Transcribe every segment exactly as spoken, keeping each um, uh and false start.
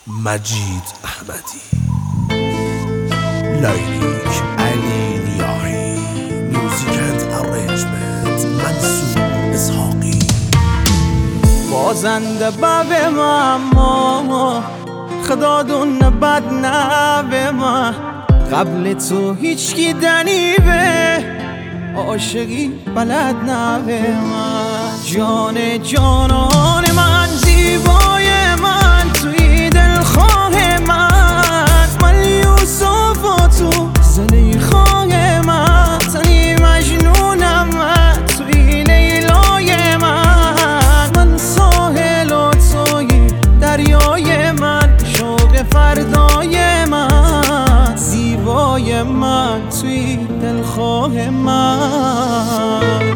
مجید احمدی، لیلیک علی نیاهی، میوزیک اند ارنجمنت منصور اسحاقی. بازنده بب ما خدا دون بد نبه ما، قبل تو هیچ کی دنیبه عاشقی بلد نبه من. جان جانان من، زیبای من، توی دلخواه من، من یوسف و تو زلیخای من، تنی مجنونم من، توی لیلای من، من ساحل و توی دریای من، شوق فردای من، زیبای من، توی دلخواه من.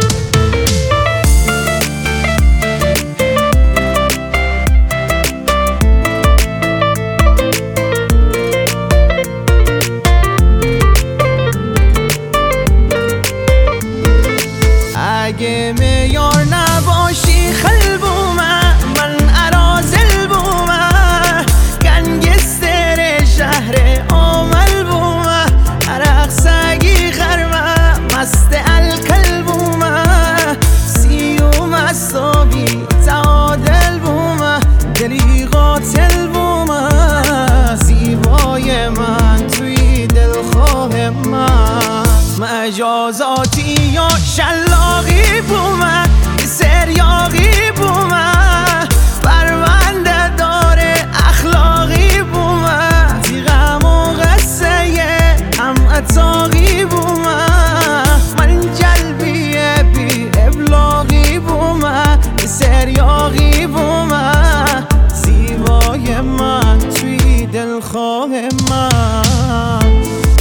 اگه میار نباشی خلبومه، من ارازل بومه، گنگستر شهر آمل بومه، عرق سگی غرمه، مست الکل بومه، سیوم استابی تعادل بومه، دلی قاتل بومه، زیبای من، توی دلخواه من، مجازاتی یا شلاقی بومه، سریاقی بومه، پرونده داره اخلاقی بومه، تیغم و قصه هم اتاقی بومه، من جلبیه بی ابلاغی بومه، سریاقی بومه، زیبای من، توی دلخواه من.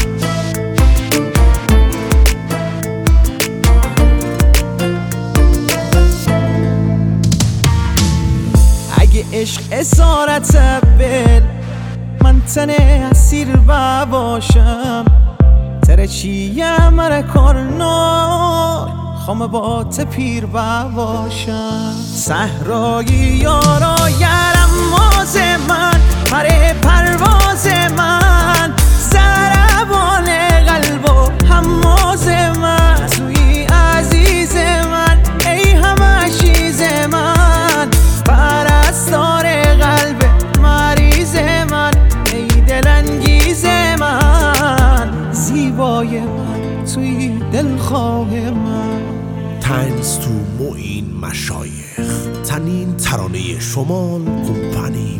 عشق اسارت بل، من تنه اسیر باشم، تره چیه مره کارنار، خام با تپیر باشم، صحرایی یارا یرم ماز من، پره پرواز من، زربان قلب و هماز من، توی عزیز من، ای همه چیز من، پرستار قلب مریض من، ای دلانگیز من، زیبای من، توی دلخواه من. تنز تو معین مشایخ، تنین ترانه شمال کمپانی.